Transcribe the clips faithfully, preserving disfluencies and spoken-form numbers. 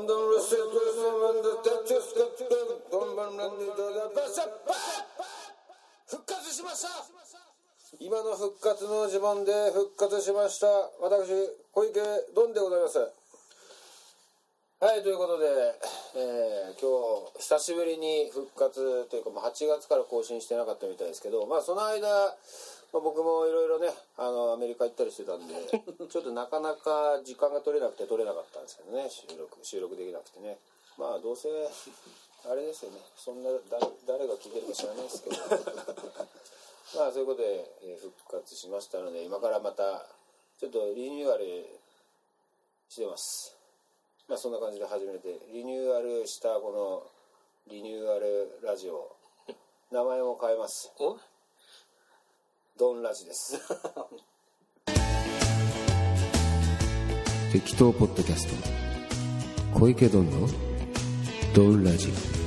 ンドンルシュクルスマンドテチュスカチュドンバンランディドラバシャッパー復活しました。今の復活の自慢で復活しました私小池ドンでございます。はい、ということで、えー、今日久しぶりに復活というか、まあ、はちがつから更新してなかったみたいですけど、まあその間、まあ、僕もいろいろねあのアメリカ行ったりしてたんでちょっとなかなか時間が取れなくて取れなかったんですけどね、収録収録できなくてね、まあどうせあれですよね、そんな誰誰が聞いてるか知らないですけどまあそういうことで、えー、復活しましたので、今からまたちょっとリニューアルしてます。まあそんな感じで始めて、リニューアルしたこのリニューアルラジオ、名前も変えます。 おドンラジです適当ポッドキャスト小池ドンのドンラジ。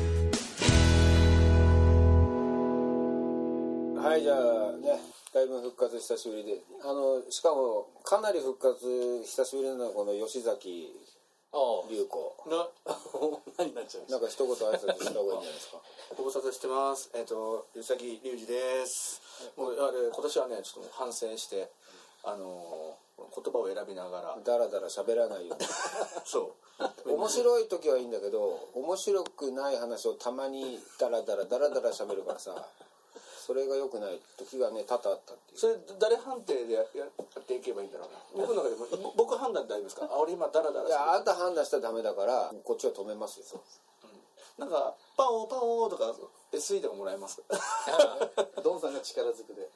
はい、じゃあね、だいぶ復活久しぶりで、あのしかもかなり復活久しぶりなのはこの吉崎龍子な何になっちゃいました。 なんか一言挨拶した方がいいんじゃないですか。 ご無沙汰してます。えっ、ー、と吉崎龍二です。もうあれ今年はねちょっと反省してあのー、言葉を選びながらだらだら喋らないようにそう面白い時はいいんだけど、面白くない話をたまにダラダラダラダラ喋るからさ、それが良くない時がね多々あったっていう。 それ誰判定でやっていけばいいんだろうな。僕の中でも僕判断で大丈夫ですか。あ、俺今ダラダラ。 いや、あなた判断したらダメだからこっちは止めますよ。そう、 うん、なんかパオパオとか エスイー とかもらえますかドンさんが力ずくで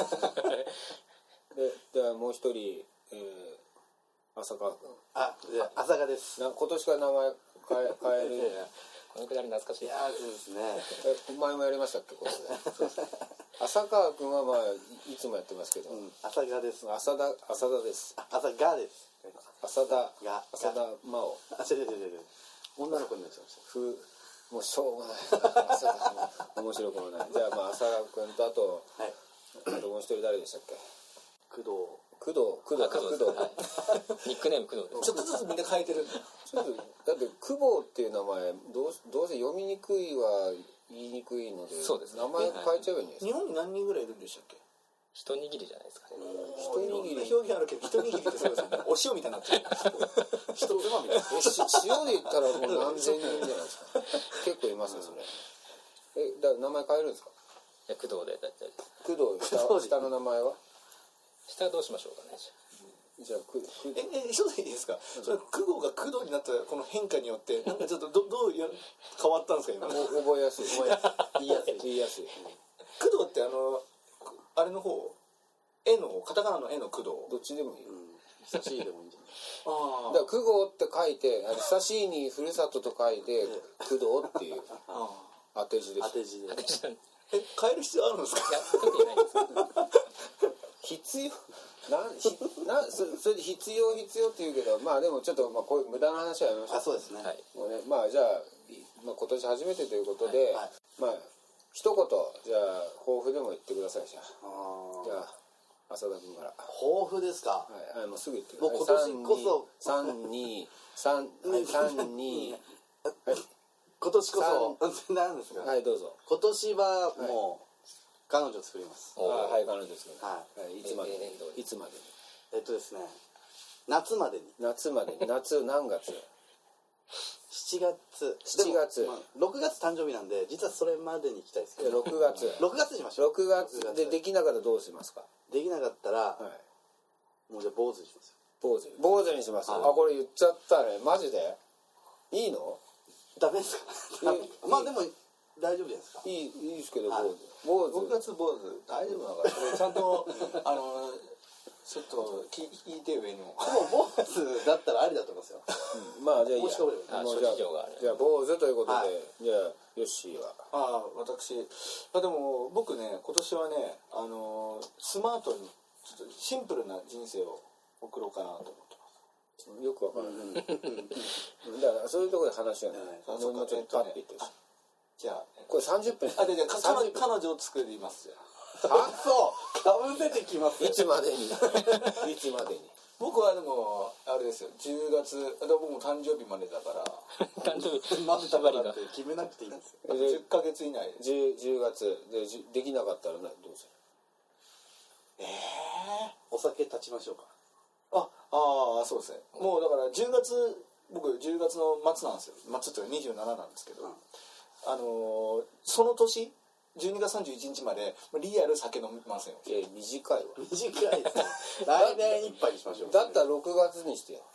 で、ではもう一人、えー、浅川君。 あ、浅川です。 な今年から名前変え変えるこのくだり懐かしい。いやそうですね。 え、前もやりましたっけこれ浅川君はまあ い, いつもやってますけど、うん、 浅川です。 浅田浅田です。 浅川です。 浅田が浅田真央。 あ、違う違う違う。女の子になっちゃいました。 ふもうしょうがない浅田面白くもない。じゃあまあ浅川君とあと、はい、あともう一人誰でしたっけ。 工藤工藤工藤工藤、はい、 ニックネーム工藤です。ちょっとずつみんな変えてるんだよ。 ちょっとだって久保っていう名前どうどうせ読みにくいは言いにくいので、そうです、ね、名前変えちゃえばいいんですか。 日本に何人ぐらいいるんでしたっけ。 一握りじゃないですかね。 一握り表現あるけど一握りってそうですよね。お塩みたいになってる。一つまみたいな。 え塩で言ったらもう何千人じゃないですか。結構いますねそれ。えだ名前変えるんですか。 いや工藤でだったり。 工藤 下, 下の名前は。 下はどうしましょうかね。 じゃあくええ一ついいですか。それ工藤が工藤になったこの変化によってなんかちょっとどどうや変わったんですか今。 覚えやすい。 言いやすい。 言いやすい。 工藤ってあのあれの方絵の方カタカナの絵の工藤。 どっちでもいい。 久しいでもいいんじゃない。 ああ。だから工藤って書いて久しいにふるさとと書いて工藤っていう当て字です。 当て字で。え変える必要あるんですか。 いや特にないです。 必要なんひな そ, それで必要必要って言うけど、まあでもちょっとまあこういう無駄な話はやめましょう。 あ、そうですね。はい、 もうね、まあじゃあ、まあ、今年初めてということで、はいはい、まあ一言じゃあ抱負でも言ってください。じゃあ、じゃあ浅田君から。 抱負ですか。 はい、もうすぐ言ってください。 もう今年こそ三二三三二はい。 今年こそ何ですか。 はい、どうぞ。 今年はもう。彼女作ります。 あ、はい、彼女作ります。 はい。 いつまでに、いつまでに。 えっとですね、夏までに。 夏までに。夏何月？ しちがつ。 しちがつ。 ろくがつ誕生日なんで、実はそれまでに行きたいですけど。 ろくがつ。 ろくがつにしましょう。 ろくがつでできなかったらどうしますか？ できなかったら、もうじゃあ坊主にします。 坊主。坊主にします。あ、これ言っちゃったね。マジで？いいの？ ダメですか？まあでも大丈夫じゃないですか。 いいいいですけど、 坊主。ろくがつ坊主大丈夫だからちゃんとあのちょっと聞いて上にも。でも坊主だったらありだと思いますよ。 まあじゃあいいや。 諸事情がある。 じゃあ坊主ということで、じゃあヨッシーは。 ああ、私あでも僕ね今年はねあのスマートにちょっとシンプルな人生を送ろうかなと思ってます。 よくわからない。だからそういうところで話がね、もうちょっとパッて言ってる。じゃあこれさんじゅっぷん。 あでで彼女を作りますよ。あ、そうかぶせてきます。 いつまでにいつまでに僕はでもあれですよじゅうがつ、だから僕も誕生日までだから誕生日まず縛りがって決めなくていいんですよ。 じゅっかげつ以内で 10, 10月でじできなかったらなどうする？ ええお酒立ちましょうか。 ああーそうですねもうだからじゅうがつ僕じゅうがつの末なんですよ末っていうかにじゅうしちなんですけど、 うんあのーその年じゅうにがつさんじゅういちにちまでリアル酒飲みませんよ。 いや短いわ。 短いですね。来年いっぱいにしましょう。 だったらろくがつにしてよ。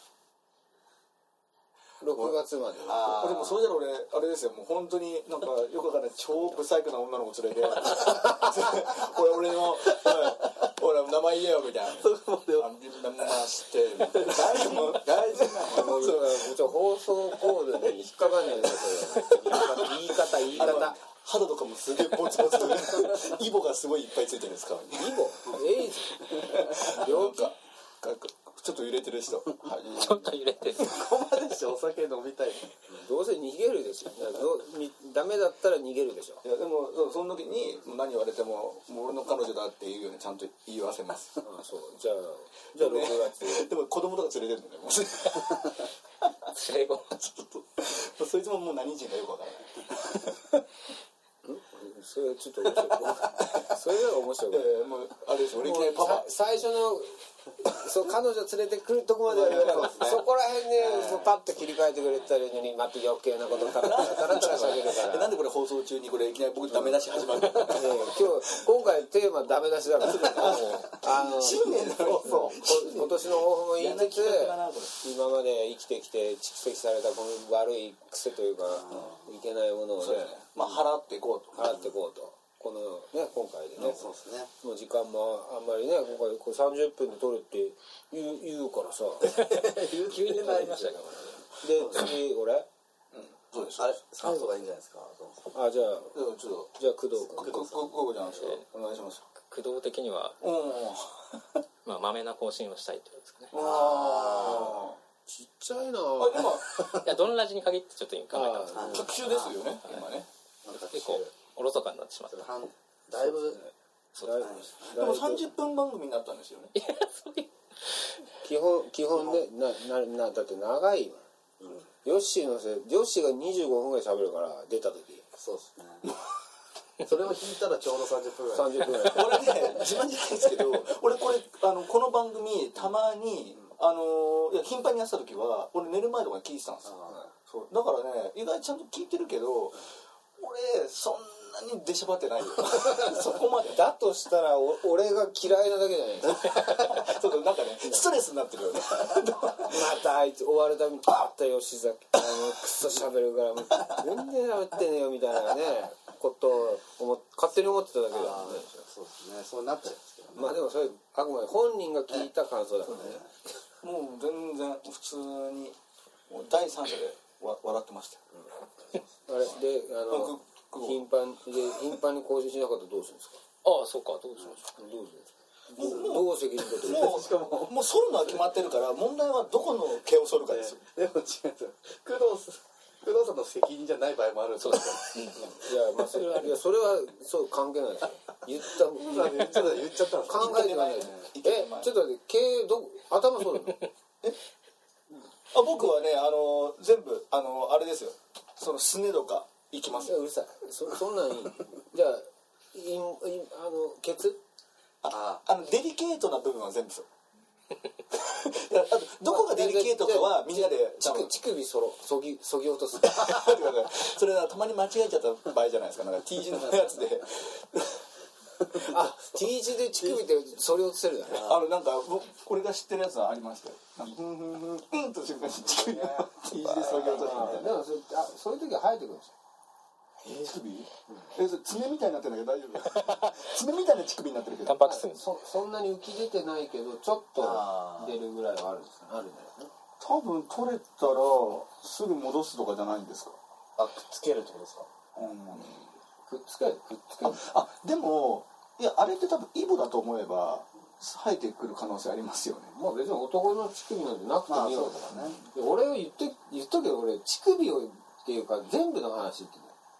ろくがつまで。 あーでもそれじゃ俺あれですよもう本当になんかよくわかんない超ブサイクな女の子連れて俺俺の、はい、俺名前言えよみたいなそこまであ名前してみたいな大事な大事なもうそれはもちろん放送コードに引っかかんないですよ。言い方言いあの方。 肌とかもすげえボツボツイボがすごいいっぱいついてるんですかイボエイズ病気なんかちょっと揺れてる人、はい、 ちょっと揺れてる。 ここまでしてお酒飲みたい。 どうせ逃げるでしょ。どうみダメだったら逃げるでしょ。 いやでもそうその時に何言われてももう俺の彼女だっていうようにちゃんと言い合わせますああそうじゃあじゃあろくがつでも子供とか連れてるんだよねもう連れ子。 ちょっとそいつももう何人かよくわからないそれちょっと面白いそれが面白い、 えー、もうあれです俺いきなりパパさ最初のそう彼女連れてくるとこまではそこら辺でパッと切り替えてくれたらいいのにまた余計なことタラタラタラタラしゃべるからなんでこれ放送中にこれいきなり僕ダメ出し始まるのええ今日今回テーマダメ出しだからあの新年だろそうこ今年の抱負も言いつつ嫌な企画だなこれ今まで生きてきて蓄積されたこの悪い癖というかいけないものをねまあ払っていこうと払っていこうとこのね今回でねそうですね。 もう時間もあんまりね今回これさんじゅっぷんで撮るって言う言うからさ急になりましたかで次俺そうでしょあれ最後がいいんじゃないですか。 あじゃあちょっとじゃあ工藤君ここここじゃないですかお願いしますら。駆動的には、 うんまあ、まめな更新をしたいってことですかね。 あちっちゃいなあ今いや、ドンラジに限ってちょっと今考えたんですけど、 特集ですよね今ね結構おろそかになってしまった。 半だいぶだいでもさんじゅっぷん番組になったんですよねいや、そういう。 基本基本でなななだって長いヨッシーのせいヨッシーがにじゅうごふんぐらい喋るから出た時そうですね。それを引いたらちょうどさんじゅっぷんぐらい。 さんじゅっぷんぐらい俺ね自慢じゃないですけど俺これあのこの番組たまにあのいや頻繁にやってた時は俺寝る前とかに聞いてたんですよそうだからね意外にちゃんと聞いてるけど俺そんなに出しゃばってないよそこまでだとしたらお俺が嫌いなだけじゃないですかそうなんかねストレスになってるよねまたあいつ終わるたびにあったよ吉崎あのクソ喋るからもう全然喋ってねえよみたいなねことを思っ勝手に思ってただけだもんねそうですね。そうなっちゃいますけどね。 まあでもそれあくまで本人が聞いた感想だからねもう全然普通にもう第三者でわ笑ってましたよあれであのくく頻繁で頻繁に更新しなかったらどうするんですかああ、そうか、どうしましょどうするんですかどどう責任取ってもうしかももう剃るのは決まってるから問題はどこの毛を剃るかですよでも違うんですよ。工藤さん工藤さんの責任じゃない場合もあるんですよ。 いやまあそれはいやそれはそう関係ないですよ言った言っちゃった言っちゃったんですよ。 考えてないですえちょっと待って毛どこ頭剃るのあ僕はねあの全部あのあれですよそのすねとかいきますよいやうるさいそそんなんいいじゃあいいあのケツああのデリケートな部分は全部そういやあとどこがデリケートかはみんなで乳首乳首そろそぎそぎ落とすそれはたまに間違えちゃった場合じゃないですかなんか T 字のやつであ T 字で乳首ってそり落とせるだねあのなんか僕これが知ってるやつはありましたよなんかふんふんふんうんと瞬間に乳首が T 字でそぎ落とすみたいなでもそれあそういう時は生えてくるんですよ乳首えそれ爪みたいになってるんだけど大丈夫爪みたいな乳首になってるけう。タンどパク質に。 そそんなに浮き出てないけどちょっと出るぐらいはあるんですあるんだよね多分取れたらすぐ戻すとかじゃないんですかあくっつけるってことですか。 くっつけるくっつけるああでもいやあれって多分イボだと思えば生えてくる可能性ありますよねまあ別に男の乳首なんてなくてもいいわけだまあそうだね。 で俺を言って言っとけど俺乳首をっていうか全部の話って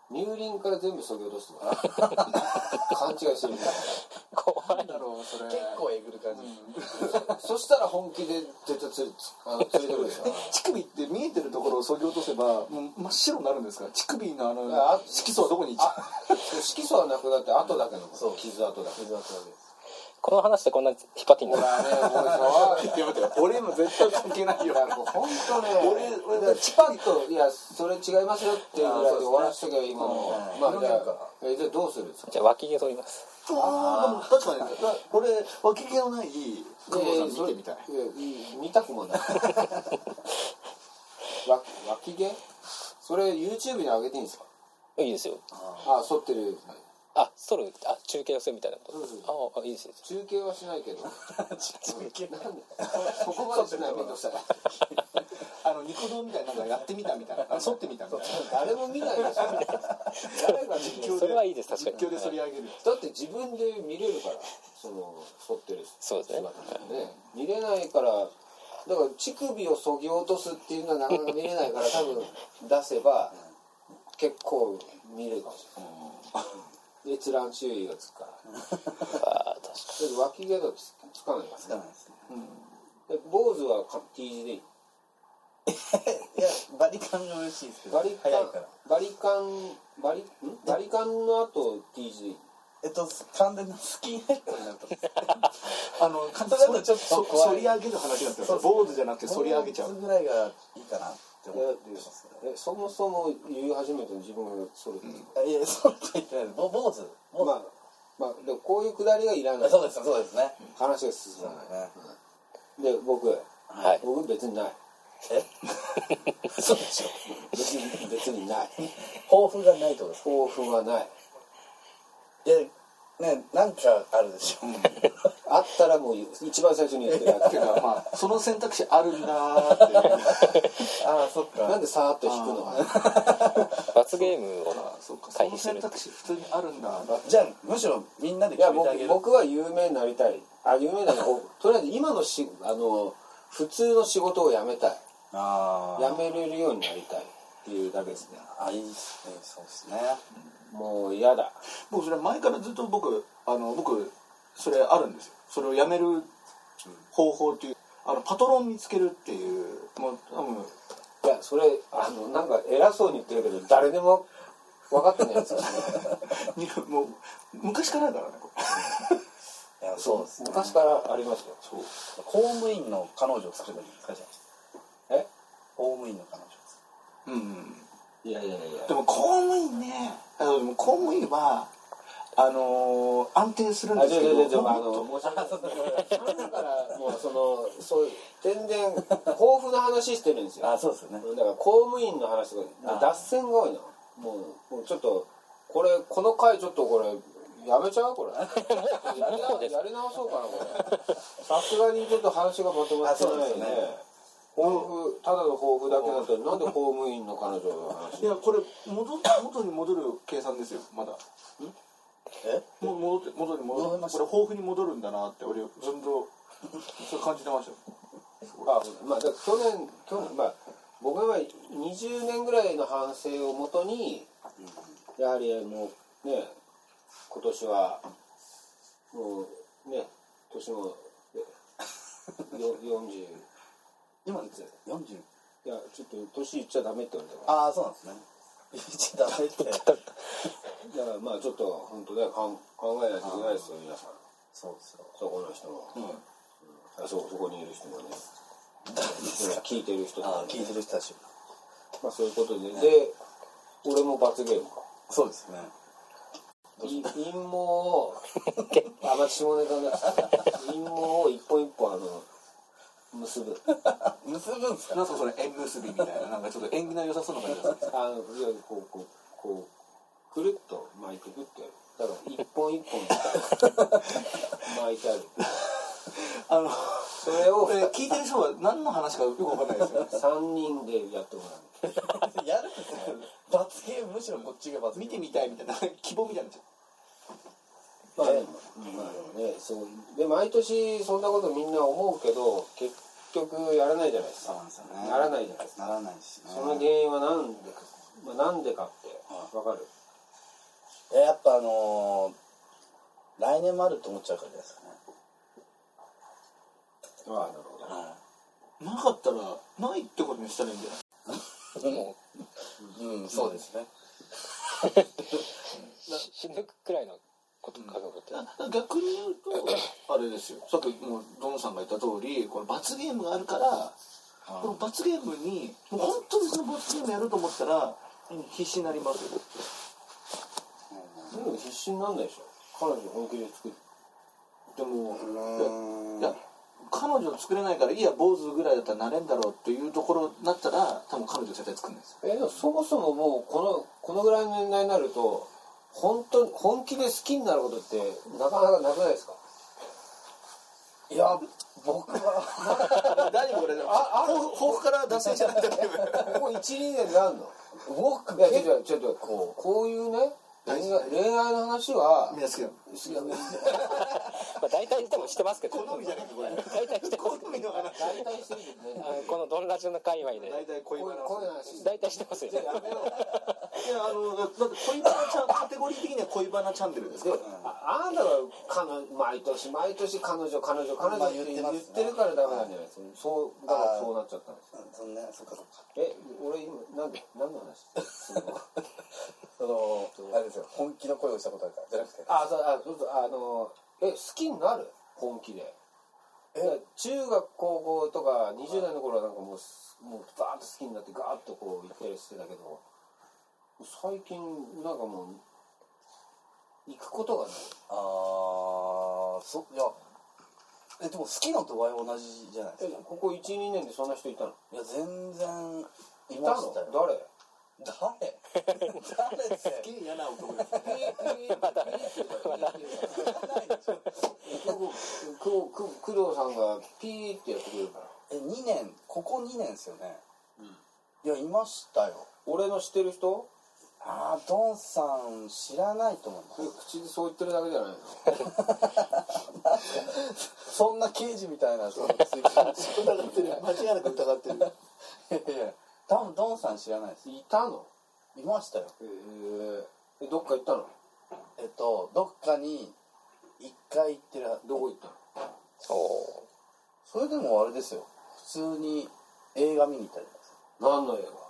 乳輪から全部削ぎ落とすのかな勘違いしてるみたい怖いだろうそれ結構えぐる感じ、 なそしたら本気で絶対釣りあの釣り取るでしょ乳首って見えてるところを削ぎ落とせばもう真っ白になるんですか？乳首のあのあ色素はどこに行っちゃう？ 色素はなくなって後だけのそう傷跡だけ水跡だけですこの話でこんなに引っ張っていいんだほらねおいさいや待って俺も絶対関係ないよ。 もう本当ね俺俺チパッといやそれ違いますよっていうぐらいで終わらしとけば今のうんまあじゃあうんえじゃあどうするんですかじゃあ脇毛剃りますああでも確かにだ俺脇毛のない工藤さん見てみたい。 いやいや見たくもないわ脇毛それ YouTube に上げていいんですか？ いいですよあ剃ってるあ剃るあ中継をするみたいなことそうそうああいいですよ中継はしないけど中継なんでそこまでしない面倒くさいあのニコ動みたいななんかやってみたみたいなあ剃ってみたみたいな誰も見ないでしょ誰が実況それはいいです確かに実況で剃り上げる。 だって自分で見れるからその剃ってるそうですね姿ね見れないからだから乳首をそぎ落とすっていうのはなかなか見れないから多分出せば結構見れるかもしれない閲覧注意がつくからああ確かだって脇毛だとつつかないからつかないですねで坊主は T 字でいいいやバリカンが嬉しいですけどバリカン早いからバリカンバリんバリカンの後 T 字でいいえっと完全なスキンヘッドになったんですあの簡単それだとちょっと怖い剃り上げる話だったんですよ。坊主じゃなくて剃り上げちゃう。 坊主ぐらいがいいかなって思ってますねえそもそも言い始めて自分がそれ、 いやそうと言ってないですぼ坊主坊主まあまあでもこういうくだりがいらないそうですそうですね話が進まない、 ねで僕はい僕別にないえそうでしょ別に別にない抱負がないってことですか抱負はないいやねなんかあるでしょあったらもう一番最初に言ってるやつてかまあその選択肢あるんだーってああそっかなんでさーっと引くの罰ゲームをあそうかその回避する選択肢普通にあるんだ。 じゃあむしろみんなでいや僕決めてあげる僕は有名になりたいあ有名なのとりあえず今のしあの普通の仕事を辞めたいあ辞めれるようになりたいっていうだけですねあいいですねそうですねもう嫌だ僕それ前からずっと僕あの僕それあるんですよ。それをやめる方法っていうあのパトロン見つけるっていうもう多分いやそれあのなんか偉そうに言ってるけど誰でも分かってないやつですねにもう昔からだからねこれいやそうですね昔からありますよそう公務員の彼女を作ればいいんですかじゃあえ公務員の彼女うんいやいやいやでも公務員ねあのでも公務員はあのー、安定するんあですけどちょちょちょあのもっともうだからもうそのそういう全然豊富な話してるんですよあそうですよねだから公務員の話とか脱線が多いのもうもうちょっとこれこの回ちょっとこれやめちゃうこれやりなやり直そうかなこれさすがにちょっと話がまとまってないんであそうですね抱負ただの抱負だけだとなんで公務員の彼女の話いやこれ戻元に戻る計算ですよまだえもう戻って元に戻る戻りましたこれ抱負に戻るんだなって俺ずっとそう感じてましたよあまあだから去年去年まあ僕はにじゅうねんぐらいの反省をもとにやはりもうね今年はもうね年もえよよんじゅう今いつよんじゅういやちょっと年言っちゃダメって言われたからああそうなんですね言っちゃダメってだからまあちょっと本当ねかん考えないといけないですよ皆さんそうですよそこの人も、うんあそそこにいる人もね聞いてる人とか、ね、 ああ聞いてる人たちまあそういうことで、で俺も罰ゲームかそうですねい陰謀をあまあ下ネタだ陰謀を一本一本あの結ぶ結ぶんですかなんかそれ縁結びみたいななんかちょっと縁起の良さそうな感じですねあのいやこうこうこうくるっと巻いてくってやるだから一本一本巻いてあるあのそれをこれ聞いてる人は何の話かよくわかんないですよさんにんでやってもらうやるんですよ罰ゲームむしろこっちが罰ゲーム見てみたいみたいな希望みたいなまあ、ね、まあでもねそうで毎年そんなことみんな思うけど結局やらないじゃないですかそうなんですよねならないじゃないですかならないしねその原因は何でまあ、なんでかってわかる？ いややっぱあのー、来年もあると思っちゃうからですかね。 ああなるほど。 はなかったらないってことにしたらいいんじゃない？ もい。うん、そうですね。 うし死ぬくらいのこと覚悟ってだ逆に言うとあれですよ、さっきもうドンさんが言った通りこの罰ゲームがあるからこの罰ゲームにもう本当にその罰ゲームやると思ったら必死になりますよ。 でも必死になんないでしょ。彼女本気で作る。 でもうーんいや彼女を作れないからいいや坊主ぐらいだったらなれんだろうっていうところになったら多分彼女絶対作んないですよ。 えでもそもそももうこのこのぐらいの年代になると本当本気で好きになることってなかなかなくないですか？ いや僕は大丈夫これあある抱負から脱線しちゃったけどここいちにねんなんの？ 僕いやちょっとちょっとこうこういうね恋愛恋愛の話はみんな好きなの好きだね。 まあ大体でもしてますけど、 好みじゃないかこれ大体してます好みの話大体してるけどね。 あのこのドンラジオの界隈で大体恋こういうバナこういう話。 大体してますよ。 じゃあやめよう。 いやあのだだって恋バナチャンカテゴリー的には恋バナチャンネルですでからああなたが彼女毎年毎年彼女彼女彼女って言ってるからダメなんじゃないですか。そうだからそうなっちゃったんですよ。 そんなそっかそっか。 え俺今なんで何の話？ そのあれですよ、本気の恋をしたことあるからじゃなくて。 あそうあそうそうあのえ好きになる本気で。え中学高校とかにじゅう代の頃はなんかもうもうバーッと好きになってガーッとこう行ったりしてたけど最近なんかもう行くことがない。 ああそいやえでも好きの度合い同じじゃないですか。 えここいちにねんでそんな人いたの？ いや全然いいたのましたよ。 誰？ 誰誰ってすげえ嫌な男ですまだまだ工藤さんがピーってやってくれるから。 えにねんここにねんですよね。いやいましたよ。 俺の知ってる人？ ああドンさん知らないと思います。 口でそう言ってるだけじゃないの？ そんな刑事みたいな人がついてる疑ってる間違いなく疑ってるいやいや多分ドンさん知らないです。 いたの？ いましたよ。 へえ。どっか行ったの？ えっとどっかに一回行ってる。 どこ行ったの？ おそれでもあれですよ、普通に映画見に行ったりです。 何の映画？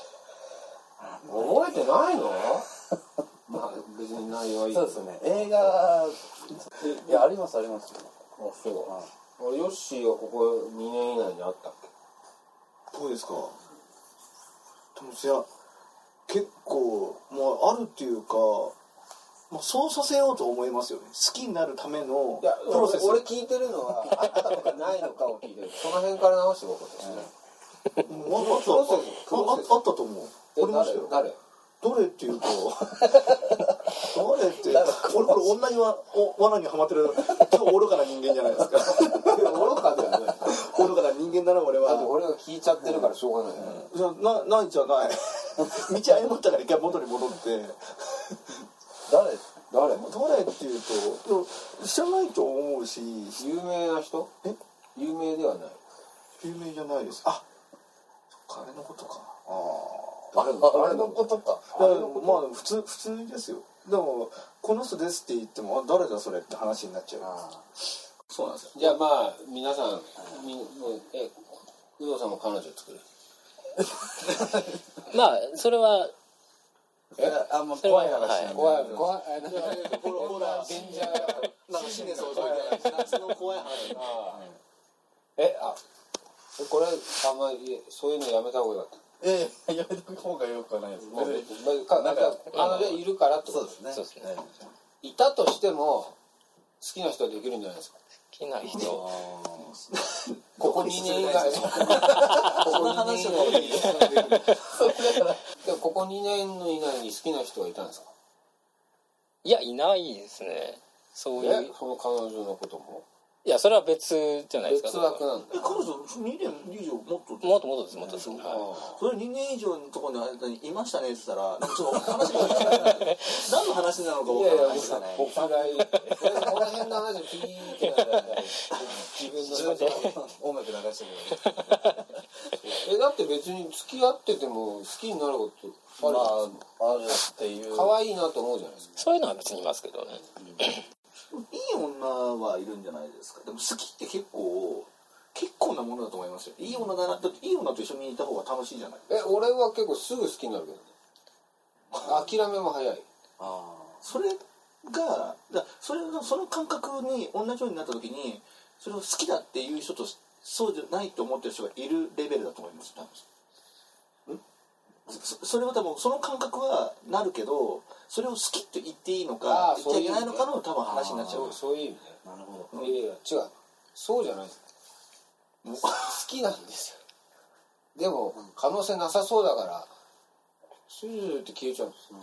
覚えてないの？まあ別に内容はいいけど。 そうですね、映画いやありますあります。 あそう。俺ヨッシーはここにねん以内に会ったっけ？ どうですか。でもいや結構もうあるっていうか、まあ、そうさせようと思いますよね。好きになるためのいやプロセス。 俺聞いてるのはあったのかないのかを聞いてる。その辺から直しておこうとですね。 うんああったプロセスプああロセスあったと思う。 えありましたよ。 誰？ どれっていうと誰って俺これ女にはお罠にはまってる超愚かな人間じゃないですか。 愚かだよね。 愚かな人間だな俺は。 だって俺が聞いちゃってるからしょうがない。 じゃなないじゃない。道誤ったから一回元に戻って誰誰？ 誰っていうとでも知らないと思うし有名な人？ え有名ではない。 有名じゃないです。あそっかあれのことか。あ誰のあれのことか。 あまあ普通普通ですよ。でもこの人ですって言ってもあ誰だそれって話になっちゃう。そうなんですよ。 じゃあまあ皆さんみもうえ工藤さんも彼女作る。 まあそれはえあんまそれは怖い話なんで。 怖い怖い。 ほらほらデンジャー。 なんか新年早々みたいな夏の怖い話。 えあこれあんまりそういうのやめた方がよかった。 ええやめとく方がよくはないです。 もうかなんかあのでいるからってことそうですね。 そうですねいたとしても好きな人はできるんじゃないですか。 好きな人ここにねん以内ここにねん以内にでもここにねんの以内に好きな人がいたんですか？ いやいないですね。そういうえその彼女のこともいやそれは別じゃないですか。 別枠なんだ。 え彼女にねん以上もっともっともっとですもっとです、 そうはそれにねん以上のところの間にいましたねって言ったらなんかちょっと話が分からない何の話なのか分からないですかね。 僕がこの辺の話ピーってなったら自分の音楽流してくれる。 えだって別に付き合ってても好きになることある、 まああるっていう可愛いなと思うじゃないですか。 そういうのは別にいますけどね。 いい女はいるんじゃないですか。でも好きって結構結構なものだと思いますよ。いい女だな、だっていい女と一緒にいた方が楽しいじゃない。 え俺は結構すぐ好きになるけどね。諦めも早い。 あそれがだそれがその感覚に同じようになった時にそれを好きだっていう人とそうじゃないと思ってる人がいるレベルだと思います。多分そ, それは多分その感覚はなるけどそれを好きって言っていいのかあー言っちゃいけないのかの多分話になっちゃう。 そうそういう意味ね。 あなるほど。 いやいや違う、そうじゃないです。 もう好きなんですよ。でも可能性なさそうだからスルーって消えちゃうんですよ。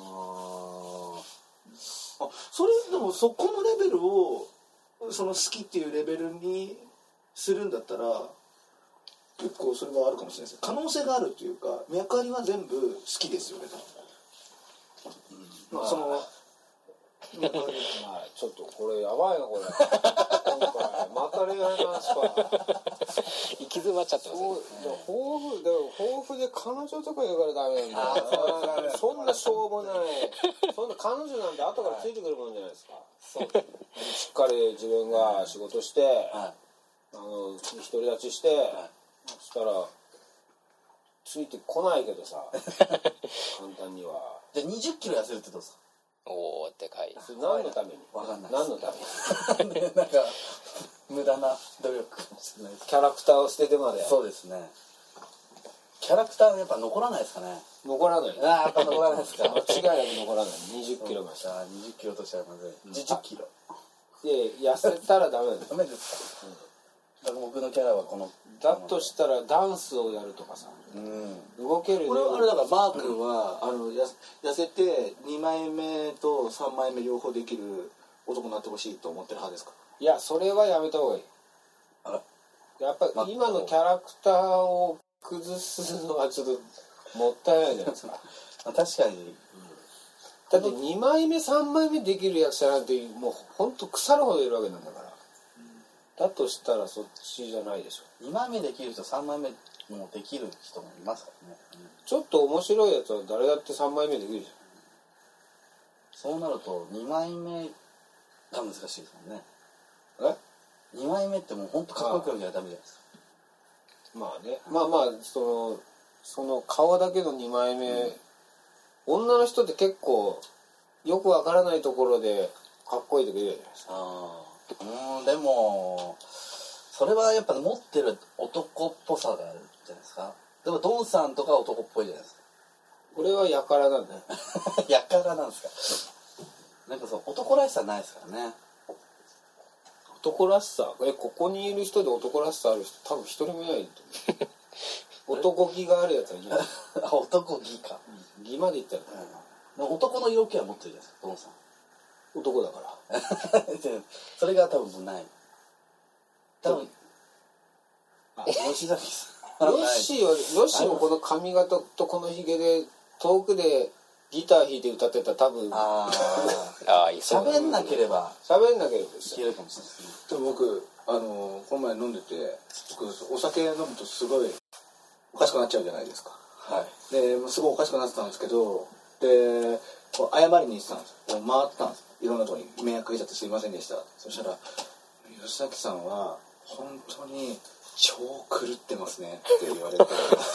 あそれでもそこのレベルをその好きっていうレベルにするんだったら結構それはあるかもしれないです。可能性があるというか脈ありは全部好きですよね多分、うんまあ、そのまあちょっとこれやばいなこれ今回また恋愛なんすか。 行き詰まっちゃってますそうね。 豊富でも豊富で彼女とか言うからダメなんだよな。そんなしょうもないそんな彼女なんて後からついてくるもんじゃないですか。 そうしっかり自分が仕事して、 はあの独り立ちして、そしたらついてこないけどさ簡単には。 い。じゃあにじゅっキロ痩せるってどうですか？ おおでかい。 それ何のためにわかんない何のためになんか無駄な努力かもしれないです。 キャラクターを捨ててまでそうですね。キャラクターやっぱ残らないですかね。 残らない。 ああやっぱ残らないですか。 間違いなく残らない。にじゅっキロまで。 ああにじゅっキロとしてはまずい。じゅっキロ。 いやいや痩せたらダメなんだよ。 ダメですか。だから僕のキャラはこのだとしたらダンスをやるとかさ、 うん動ける。 これはあれだからマー君は、あのや痩せてにまいめとさんまいめ両方できる男になってほしいと思ってる派ですか？ いやそれはやめた方がいい。 あらやっぱま今のキャラクターを崩すのはちょっともったいないじゃないですか。 まあ確かにだってにまいめさんまいめできる役者なんてもうほんと腐るほどいるわけなんだから、だとしたらそっちじゃないでしょ。 にまいめできる人さんまいめもできる人もいますからね、うんちょっと面白いやつは誰だってさんまいめできるじそうなるとにまいめが難しいですもんね。 ゃん。えにまいめってもうほんとかっこよくなきゃダメじゃないですか。 まあね、まあまあそのその顔だけのにまいめ、うん、女の人って結構よくわからないところでかっこいいとか言うじゃないですか。 ああうんでもそれはやっぱ持ってる男っぽさがあるじゃないですか。でもドンさんとか男っぽいじゃないですか。 俺はやからなんだよ。 やからなんですか。なんかそう男らしさないですからね。 男らしさ、えここにいる人で男らしさある人多分一人もいないと思う。男気があるやつはいない。 あ男気か。 義まで言ったら、 うん、男の色気は持ってるじゃないですかドンさん。 男だからそれが多分ない。多分あ吉崎さん。 ヨッシーはヨッシーもこの髪型とこのひげで遠くでギター弾いて歌ってたら多分あああいいそう喋んなければ喋んなければですよ。 いけるかもしれないですね。 でも僕あのこの前飲んでて僕お酒飲むとすごいおかしくなっちゃうじゃないですか。 はいですごいおかしくなってたんですけどでこう謝りに行ってたんですよ。回ったんです。いろんなところに迷惑かけちゃってすいませんでした。そしたら吉崎さんは本当に超狂ってますねって言われて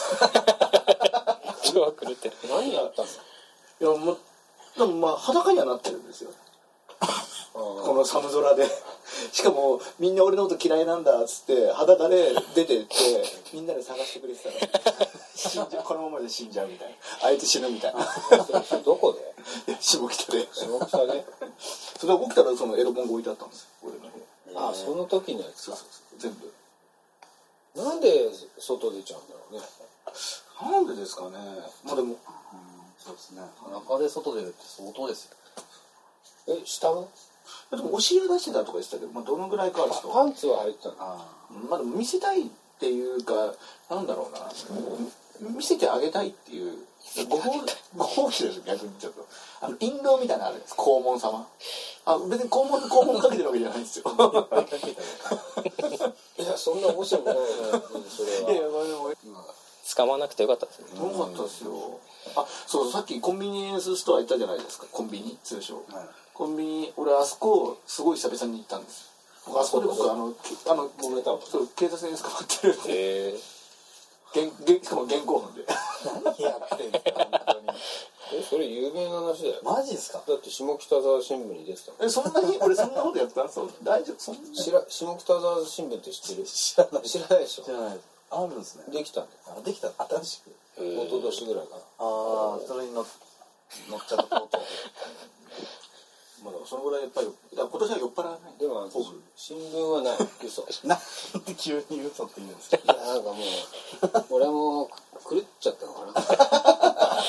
超狂ってる。 何やったの？ いやもうでもまあ裸にはなってるんですよこの寒空でしかもみんな俺のこと嫌いなんだっつって裸で出てってみんなで探してくれてたら死んじゃうこのままで死んじゃうみたいなあいつ死ぬみたいなどこで？ 下北で下北で？ それが起きたらそのエロ本が置いてあったんですよ俺の部屋。 あその時のやつか。 そうそうそう全部なんで外出ちゃうんだろうね。 なんでですかね。まあでもそうですね。裸で外出るって相当ですよ。 え下も？ でもお尻を出してたとか言ってたけど、まあ、どのぐらいかはちょっとパンツは履いてたの？ あまあでも見せたいっていうかなんだろうな見せてあげたいっていうご褒美ご褒美です逆にちょっとあの印籠みたいなのあるんです黄門様。あ別に黄門黄門かけてるわけじゃないんですよいやそんな面白くないなそれは。 いやいやまあでも使わなくてよかったですね。 よかったですよ。あ、そうさっきコンビニエンスストア行ったじゃないですか。コンビニ通称、はい、コンビニ俺あそこすごい久々に行ったんです。あそこで僕あのあの揉めたそう警察に捕まってるんで、 へえ現しかも現行犯で何やってんすか本当に。 えそれ有名な話だよ。 マジですか。 だって下北沢新聞に出てたもん。 えそんなに俺そんなことやったそう大丈夫そんな知ら下北沢新聞って知ってる？ 知らない知らないでしょ。 知らない。あるんですね。 できたんだよ。 あできた新しく。 一昨年ぐらいかな。 ああそれに乗っ乗っちゃったとと。 まだそのぐらいやっぱり今年は酔っ払わない。 でも新聞はない嘘。 なんで急に嘘って言うんですか。 いやなんかもう俺も狂っちゃったのか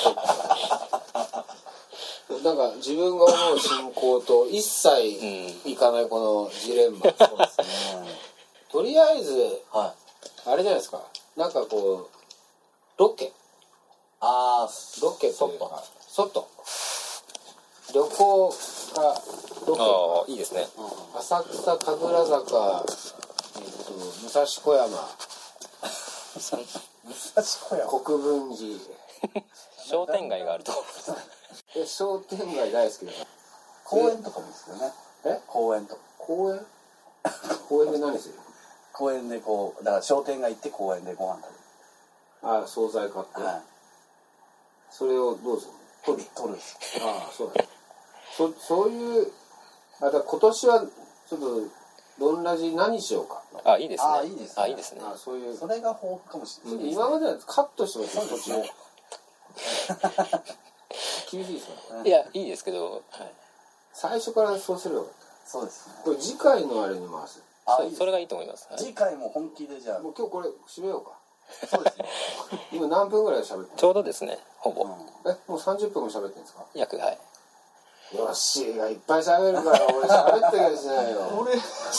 な。なんか自分が思う信仰と一切いかないこのジレンマ。そうですね。とりあえず、はい、あれじゃないですか。なんかこうロケ。 ああロケというか外。旅行かロケ。 ああいいですね。 浅草神楽坂、えっと武蔵小山。 武蔵小山。 国分寺。 商店街があると。 え商店街大好きだから。 公園とかもですよね。 え公園とか。 公園公園で何する？ 公園でこうだから商店街行って公園でご飯食べる。 ああ惣菜買って、はい、それをどうするの？ 取る取る。 ああそうだね。そそういうあだ今年はちょっとどんなじ何しようか。 あいいですね。 あいいですね。 あいいですね。 あそういうそれが豊富かもしれない。 今まではカットしてますよ途中。厳しいですか？ いやいいですけど、はい、 最初からそうすればよかった。 そうですね。 これ次回のあれに回す。 あそれがいいと思います。 はい、次回も本気でじゃあもう今日これ締めようか。 そうですね。 今何分ぐらい喋ってる？ ちょうどですねほぼ。 うん、えもうさんじゅっぷんも喋ってるんですか？ 約はい。 よっしーがいっぱい喋るから俺喋ってるやつじゃないよ。俺い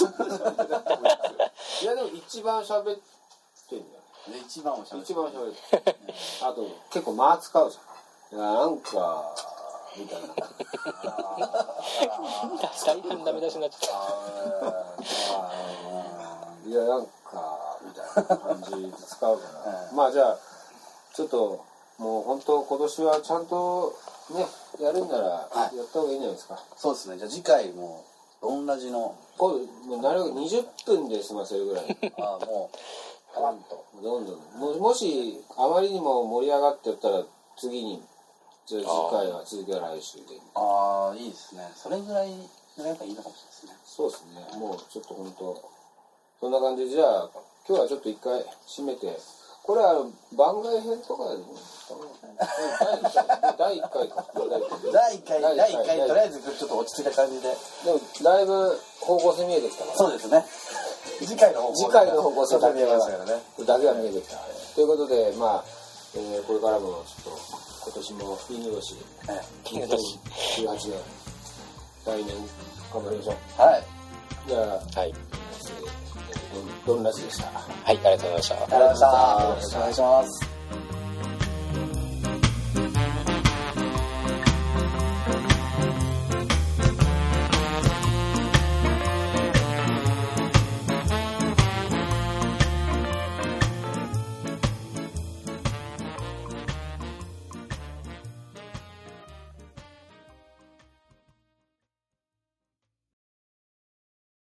やでも一番喋ってんだよ。 一番も喋って一番喋ってる。あと結構間使うじゃん。いやなんかみたいな。 大変ダメ出しになっちゃった。 いやなんかみたいな感じで使うから。まあじゃあちょっともう本当今年はちゃんとねやるんならやった方がいいんじゃないですか。はい、 そうですね。じゃあ次回もどんなじの今度もうなるべくにじゅっぷんで済ませるぐらい。 ああもうパランとどんどんももしあまりにも盛り上がってやったら次にじゃあ次回は続きは来週で。 ああいいですね。それぐらいやればいいのかもしれないですね。 そうですね。もうちょっと本当そんな感じでじゃあ今日はちょっと一回締めて。これは番外編とかでもだいいっかいかだいいっかいだいいっかいとりあえずちょっと落ち着いた感じででもだいぶ方向性見えてきたからそうですね次回の方向性次回の方向性だけはだけは見えてきたということでまあ、えー、これからもちょっと今年もいいにおしにせんじゅうはちねん来年頑張りましょう。 はいじゃあはいどんなじでした。 はいありがとうございました。 ありがとうございました。よろしくお願いします。